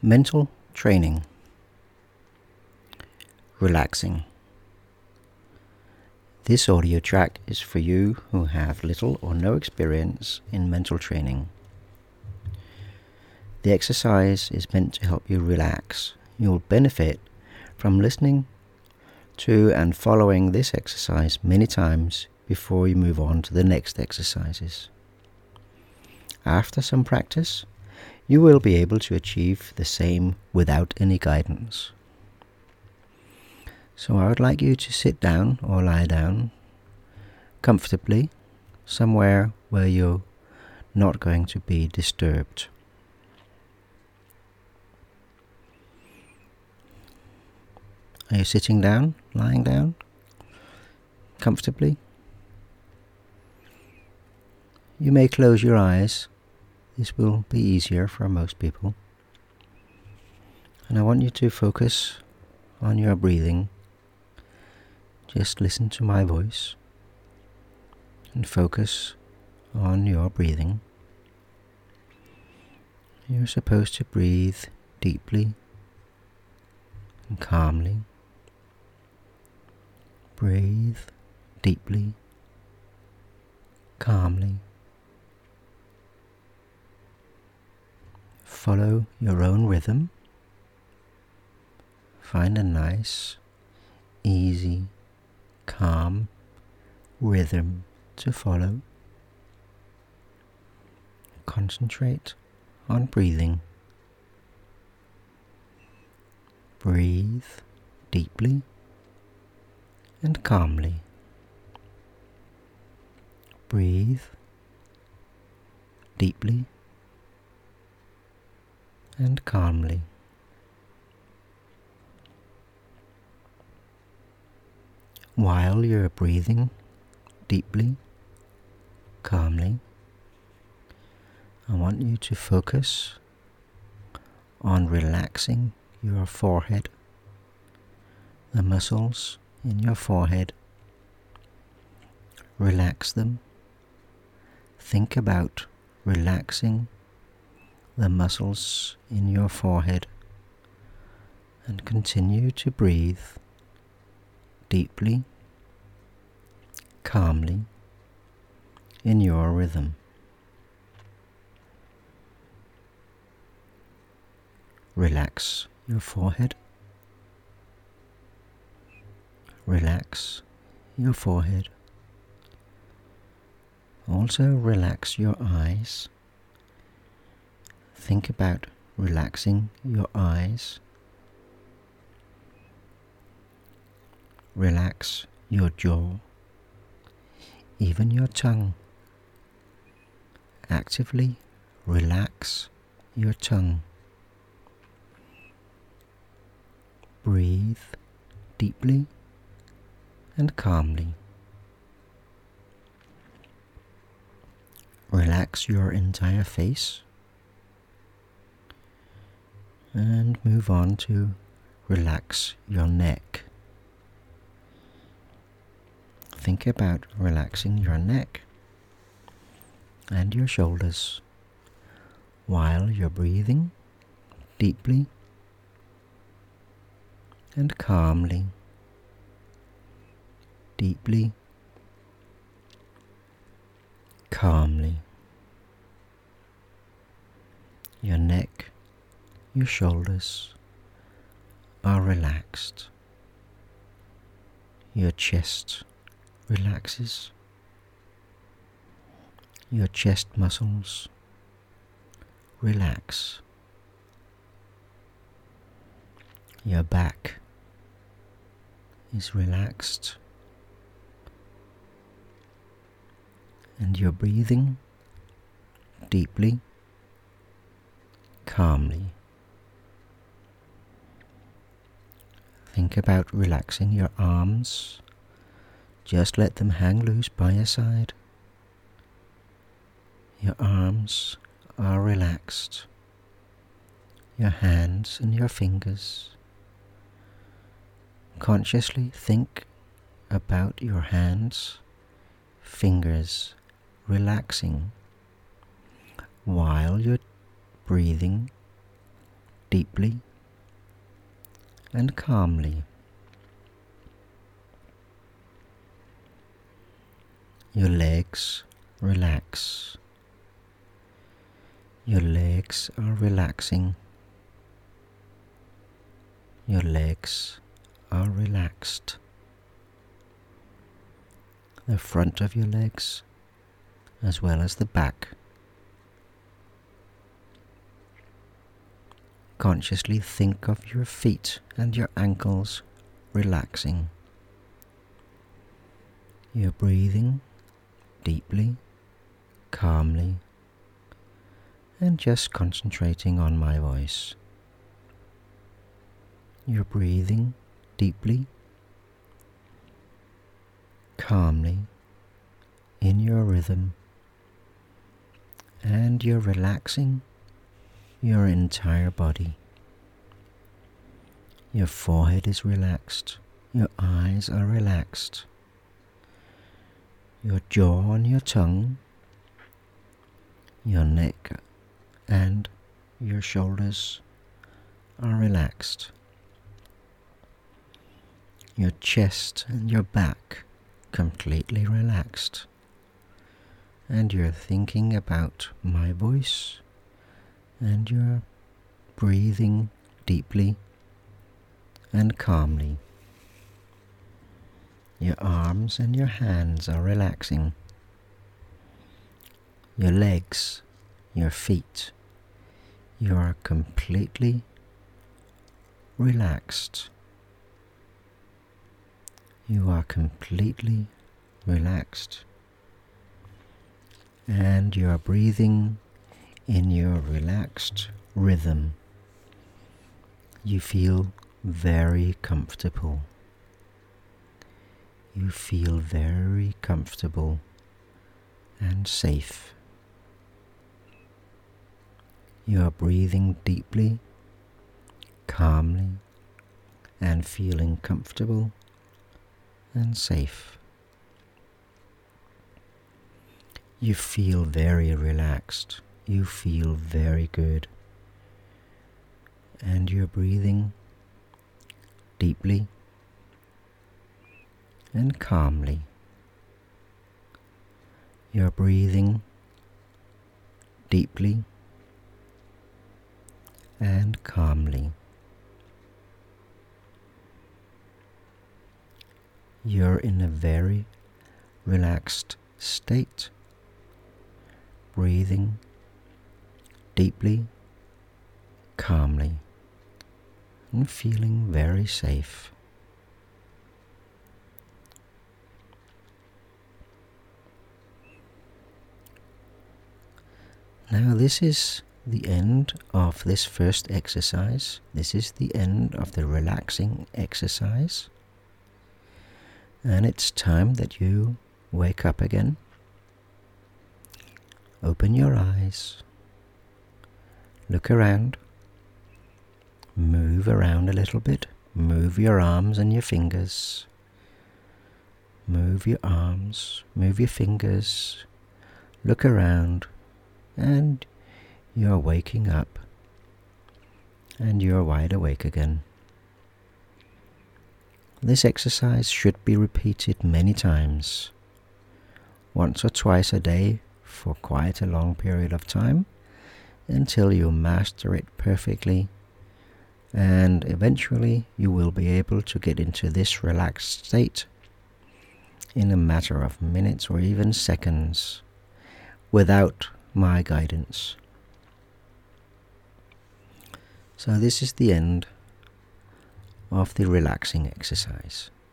Mental training. Relaxing. This audio track is for you who have little or no experience in mental training. The exercise is meant to help you relax. You'll benefit from listening to and following this exercise many times before you move on to the next exercises. After some practice, you will be able to achieve the same without any guidance. So I would like you to sit down or lie down comfortably, somewhere where you're not going to be disturbed. Are you sitting down, lying down, comfortably? You may close your eyes. This will be easier for most people. And I want you to focus on your breathing. Just listen to my voice and focus on your breathing. You're supposed to breathe deeply and calmly. Breathe deeply, calmly. Follow your own rhythm. Find a nice, easy, calm rhythm to follow. Concentrate on breathing. Breathe deeply and calmly. Breathe deeply and calmly. While you're breathing deeply, calmly, I want you to focus on relaxing your forehead, the muscles in your forehead. Relax them. Think about relaxing the muscles in your forehead and continue to breathe deeply, calmly, in your rhythm. Relax your forehead. Relax your forehead. Also relax your eyes. Think about relaxing your eyes. Relax your jaw, even your tongue. Actively relax your tongue. Breathe deeply and calmly. Relax your entire face and move on to relax your neck. Think about relaxing your neck and your shoulders while you're breathing deeply and calmly. Deeply, calmly. Your neck, your shoulders are relaxed. Your chest relaxes. Your chest muscles relax. Your back is relaxed. And you're breathing deeply, calmly. Think about relaxing your arms. Just let them hang loose by your side. Your arms are relaxed. Your hands and your fingers. Consciously think about your hands, fingers relaxing while you're breathing deeply and calmly. Your legs relax. Your legs are relaxing. Your legs are relaxed. The front of your legs as well as the back. Consciously think of your feet and your ankles relaxing. You're breathing deeply, calmly, and just concentrating on my voice. You're breathing deeply, calmly, in your rhythm, and you're relaxing your entire body. Your forehead is relaxed, your eyes are relaxed, your jaw and your tongue, your neck and your shoulders are relaxed. Your chest and your back completely relaxed. And you're thinking about my voice, and you're breathing deeply and calmly. Your arms and your hands are relaxing. Your legs, your feet, you are completely relaxed. You are completely relaxed. And you are breathing in your relaxed rhythm. You feel very comfortable. You feel very comfortable and safe. You are breathing deeply, calmly, and feeling comfortable and safe. You feel very relaxed. You feel very good. And you're breathing deeply and calmly. You're breathing deeply and calmly. You're in a very relaxed state, breathing deeply, calmly, and feeling very safe. Now this is the end of this first exercise. This is the end of the relaxing exercise. And it's time that you wake up again. Open your eyes. Look around. Move around a little bit. Move your arms and your fingers. Move your arms. Move your fingers. Look around. And you're waking up. And you're wide awake again. This exercise should be repeated many times. Once or twice a day for quite a long period of time, until you master it perfectly, and eventually you will be able to get into this relaxed state in a matter of minutes or even seconds without my guidance. So this is the end of the relaxing exercise.